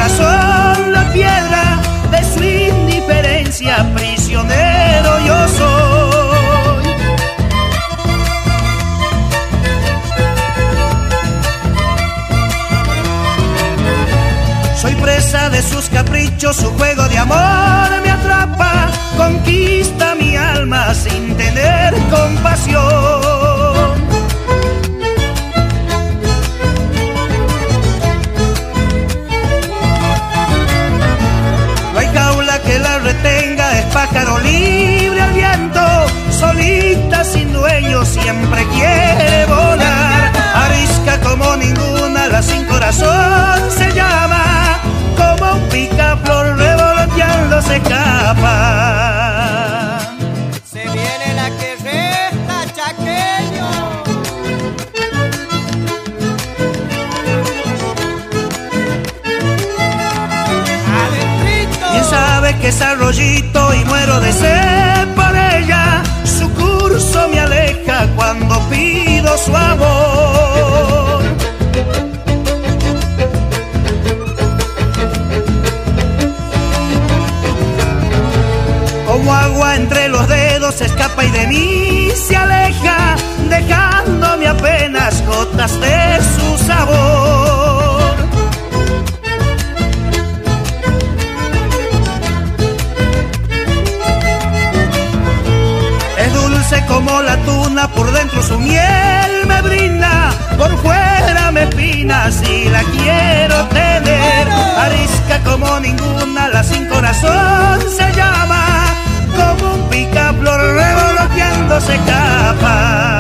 corazón la piedra de su indiferencia, prisionero yo soy. Soy presa de sus caprichos, su juego de amor me atrapa, conquista mi alma sin tener compasión. No hay jaula que la retenga, es pájaro libre al viento, solita sin dueño siempre quiere volar. Arisca como ninguna, la sin corazón se llama, como un picaflor revoloteando se escapa. Se viene la que resta, chaqueño. Adentrito. ¿Quién sabe que es arroyito y muero de sed por ella? Su curso me aleja cuando pido su amor. Como agua entre los dedos se escapa y de mí se aleja, dejándome apenas gotas de su sabor. Es dulce como la tuna, por dentro su miel me brinda, por fuera me espina si la quiero tener. Arisca como ninguna, la sin corazón se llama, como un picaflor revoloteando se escapa.